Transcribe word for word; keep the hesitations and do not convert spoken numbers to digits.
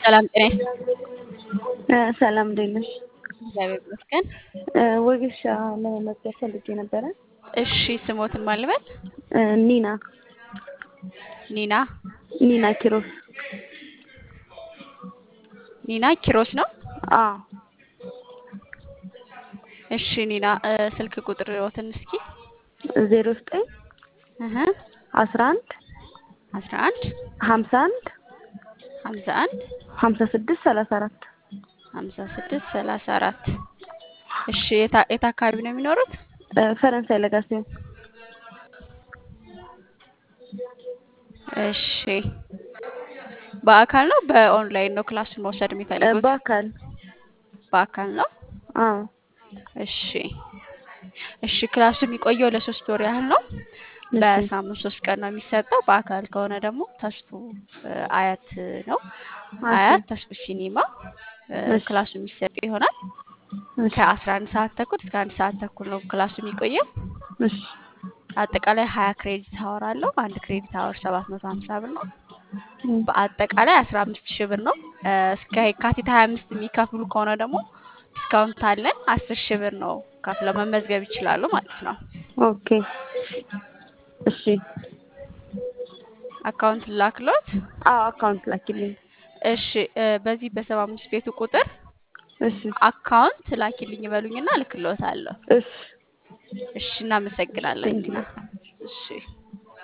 ሰላም ጤና ይስጥ እ ሰላም እንዴት ነሽ? እግዚአብሔር ይመስገን። እ ወጌሻ ለመመዝገብ ፈልጌ ነበረ። እሺ ስሞትን ማን ልበል? እ ኒና ኒና ኒና ኪሮስ። ኒና ኪሮስ ነው? አዎ እሺ ኒና እ ስልክ ቁጥርዎትን እስኪ? ዜሮ ዘጠኝ እህ አስራ አንድ አስራ አንድ ሀምሳ አንድ ሀምሳ አንድ ሀምሳ ስድስት ሰላሳ አራት ሀምሳ ስድስት ሰላሳ አራት እሺ የት የት አካባቢ ነው የሚኖሩት? እ ፈረንሳይ ለጋሲዮን። እሺ በአካል ነው በኦንላይን ነው ክላሱን መውሰድ እ የሚፈልጉት? በአካል በአካል ነው። አዎ እሺ እሺ ክላሱ የሚቆየው ለሶስት ወር ያህል ነው። እሺ በሳምንት ሶስት ቀን ነው የሚሰጠው። በአካል ከሆነ ደግሞ ተስፉ እ አያት ነው። እሺ አያት ተስፉ ሲኒማ እ እሺ ክላሱ የሚሰጥ ይሆናል። እሺ ከአስራ አንድ ሰዓት ተኩል እስከ አንድ ሰዓት ተኩል ነው ክላሱ የሚቆየው። እሺ አጠቃላይ ሀያ ክሬዲት አወር አለው። አንድ ክሬዲት አወር ሰባት መቶ ሀምሳ ብር ነው። እ በአጠቃላይ አስራ አምስት ሺህ ብር ነው። እ እስከ የካቲት ሀያ አምስት የሚከፍሉ ከሆነ ደግሞ ዲስካውንት አለን። አስር ሺህ ብር ነው ከፍለው መመዝገብ ይችላሉ ማለት ነው። ኦኬ እሺ አካውንት ላክሎት? አዎ አካውንት ላኪልኝ። እሺ እ በዚህ በሰባ አምስት ቤቱ ቁጥር እሺ አካውንት ላኪልኝ በሉኝና እልክልዎታለሁ። እሺ እሺ እናመሰግናለን ቴንኪው ኒና። እሺ